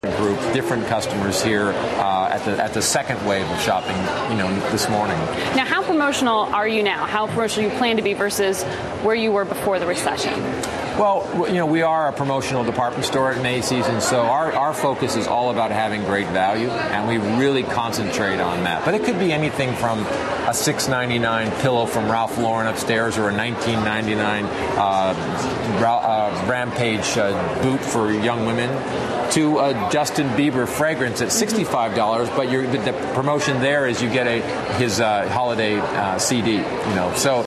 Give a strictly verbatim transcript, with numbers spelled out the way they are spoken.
group, different customers here uh, at the at the second wave of shopping, you know, this morning. Now, how promotional are you now? How promotional you plan to be versus where you were before the recession? Well, you know, we are a promotional department store at Macy's, and so our, our focus is all about having great value, and we really concentrate on that. But it could be anything from a six ninety-nine pillow from Ralph Lauren upstairs or a nineteen ninety-nine uh, uh, Rampage uh, boot for young women to a Justin Bieber fragrance at sixty-five dollars, but, you're, but the promotion there is you get a his uh, holiday uh, C D, you know, so